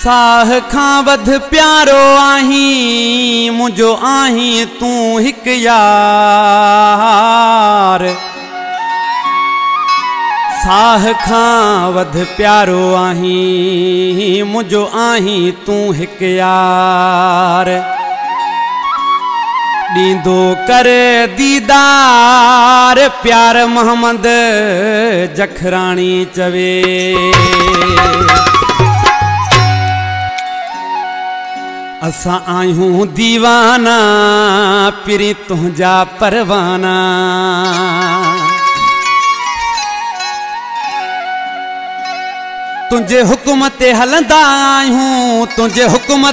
साह खां वध प्यारो आहीं मुझो आहीं तू हिक यार। साह खां वध प्यारो आहीं मुझो आहीं तू हिक यार। दीदो कर दीदार प्यार मोहम्मद जखराणी चवे। असा आयूं दीवाना पिरी तुझा परवाना। तुझे हुक्म ते हलंदा आयूं तुझे हुक्म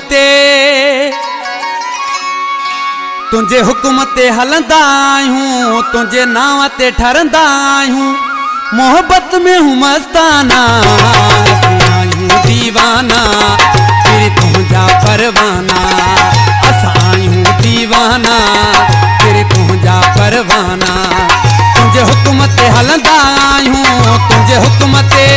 ते हलंदा आयूं तुझे नाव ते ठरंदा आयूं। मोहब्बत में हूँ मस्ताना आयूं दीवाना फिर तुझा परवाना। असा आयूं दीवाना फिर तुझा परवाना। तुझे हुक्म ते हलंदा आयूं तुझे हुक्म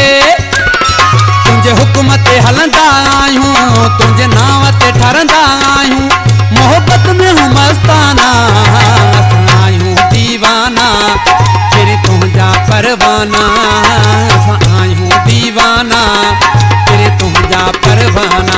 ते हलंदा आयूं तुझे नाव ते ठरंदा आयूं। मोहब्बत में हूँ मस्ताना आयूं दीवाना फिर तुझा परवाना। आयूं दीवाना फिर तुझा परवाना।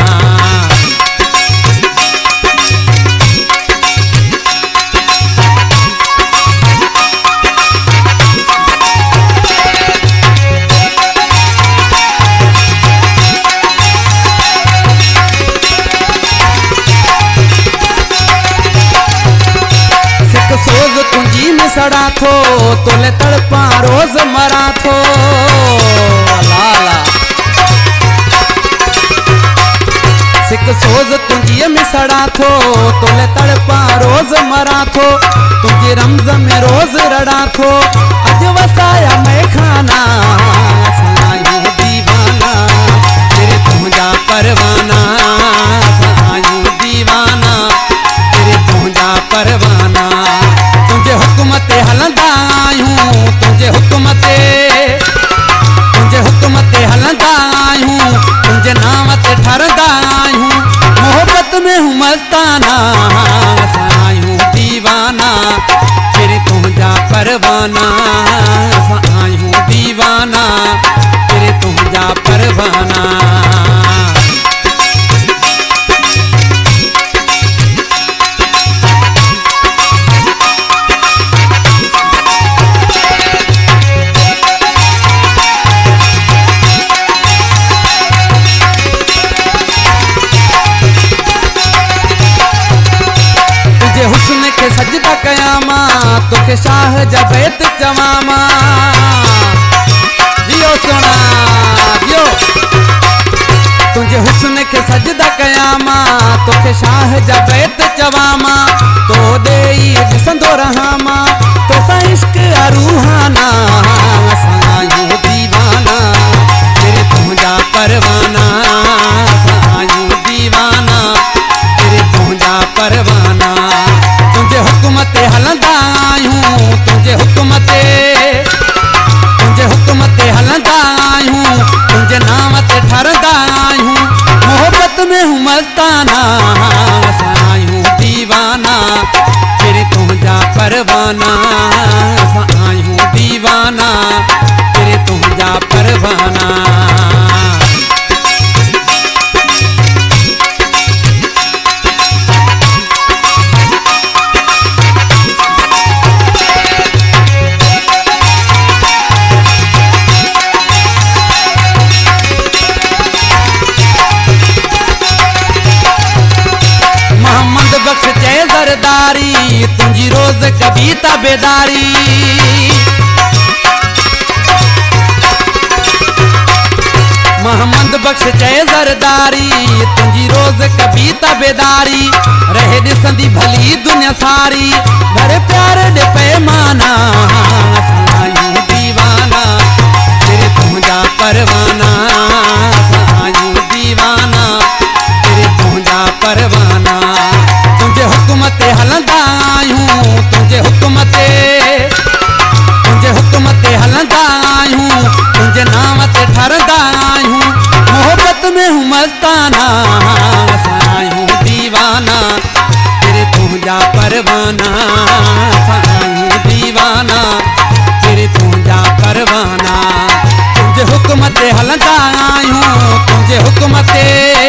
सोज तुंजी में सड़ा थो तोले तड़पा रोज मरा थो। लाला सिक सोज तुंजी में सड़ा थो तोले तड़पा रोज मरा थो। तुंजी रमज में रोज रड़ा थो अज वसाया मैं खाना। आयूं दीवाना तेरे तुझा परवाना। आयूं दीवाना तेरे तुझा परवाना। तुझे हुक्म ते हलंदा आयूं तुझे हुक्म ते हलंदा आयूं तुझे नाव ते ठरंदा आयूं। मोहब्बत में हूँ मस्ताना आयूं दीवाना फिर तुझा परवाना। आयूं दीवाना फिर तुझा परवाना। हुस्न के सजदा कयामा तोखे शाह जा बैत चवामा। जियो सोना जियो तुझे हुस्न के सजदा कयामा तोखे शाह जा बैत चवामा। तो देई ॾिसंदो रहामा तोसां इश्क रूहाना। आयूं दीवाना तेरे तुझा परवाना। आयूं दीवाना तेरे तुझा परवाना। तुझे हुक्म ते हलंदा आयूं तुझे हुक्म ते हलंदा आयूं तुझे नाव ते ठरंदा आयूं। मोहब्बत में हूँ मस्ताना आयूं दीवाना फिर तुझा परवाना। आयूं दीवाना फिर तुझा परवाना। बख्श जय जरदारी तुझी रोज कभी ताबेदारी। मोहम्मद बख्श जय जरदारी तुझी रोज कभी ताबेदारी। रहे ॾिसंदी भली दुनिया सारी भरे प्यार दे पैमाना। आयूं दीवाना तेरे तुझा परवाना। आयूं दीवाना तेरे तुझा परवाना। तुझे हुक्म ते हलंदा आयूं तुझे हुक्म ते हलंदा आयूं तुझे नाव ते ठरंदा आयूं। मोहब्बत में हूँ मस्ताना सायूं दीवाना तेरे तुझा परवाना सायूं दीवाना तेरे तुझा परवाना तुझे हुक्म ते हलंदा आहियूं तुझे हुक्म ते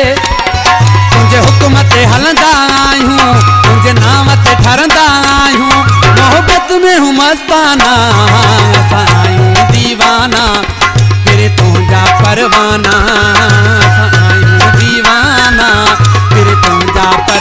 हलंदा आहियूं तुझे नाम ते ठरंदा आहियूं मोहब्बत में हूँ मस्ताना सायूं दीवाना तेरे तुझा परवाना सायूं दीवाना तेरे तुझा